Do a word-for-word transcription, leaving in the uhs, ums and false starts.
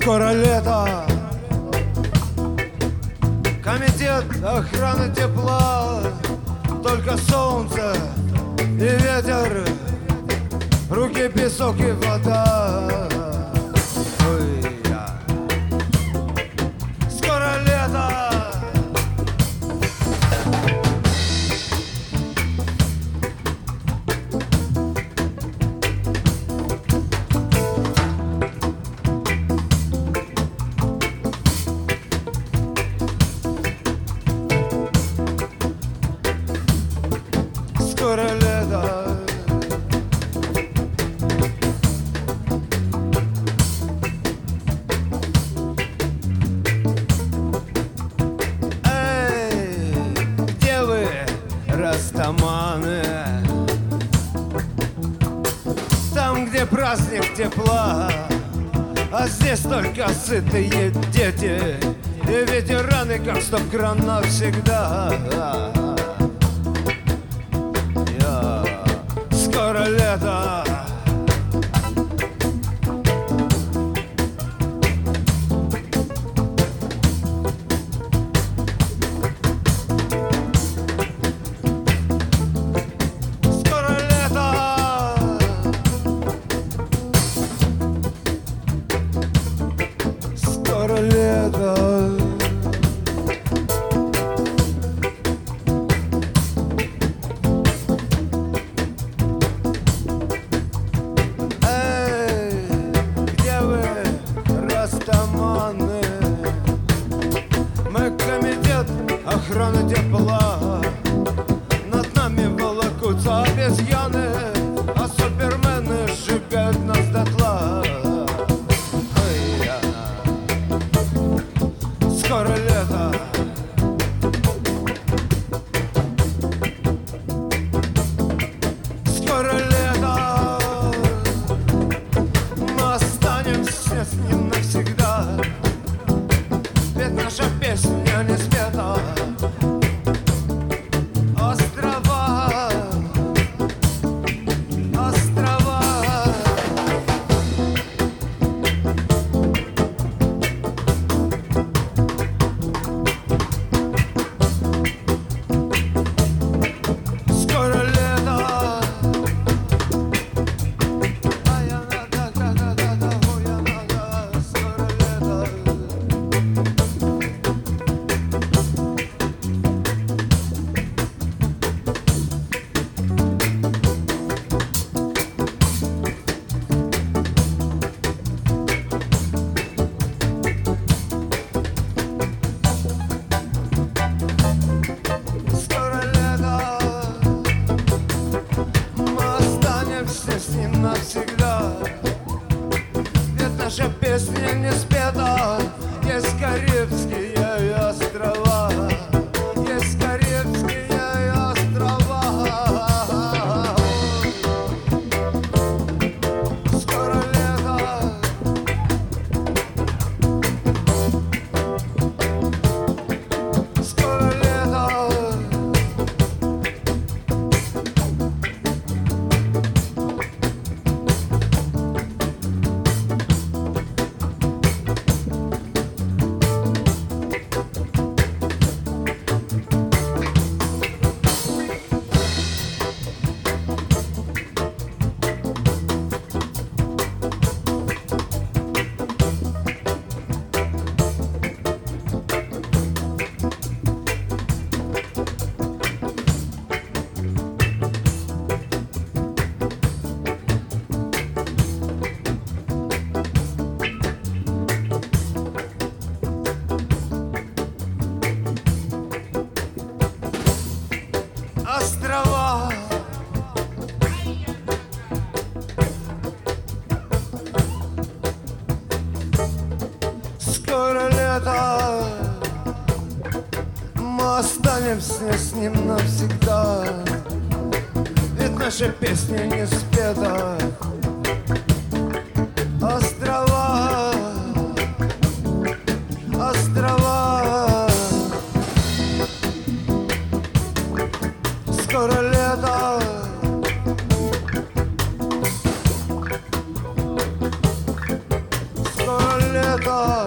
Скоро лето, комитет охраны тепла, только солнце и ветер, руки песок и вода. Ой, я. Скоро лето. Скоро лето. Эй, где вы, растаманы? Там, где праздник тепла, а здесь только сытые дети и ветераны, как стоп-кран навсегда. Скоро лето. Скоро лето. Скоро лето. Мы комитет охраны тепла, над нами волокутся обезьяны, а супермены сжигают нас дотла. Ой, я. Скоро лето. Скоро лето. Мы останемся с ним навсегда. Ведь наша песня не спета. Острова, острова. Скоро лето. Скоро лето. С ним навсегда. Ведь наша песня не спета. Есть Карибские острова. Есть Карибские острова. Скоро лето. Скоро лето. Острова. Скоро лето. Мы останемся с ним навсегда. Ведь наша песня не спета. Острова, острова. Скоро лето. Скоро лето. это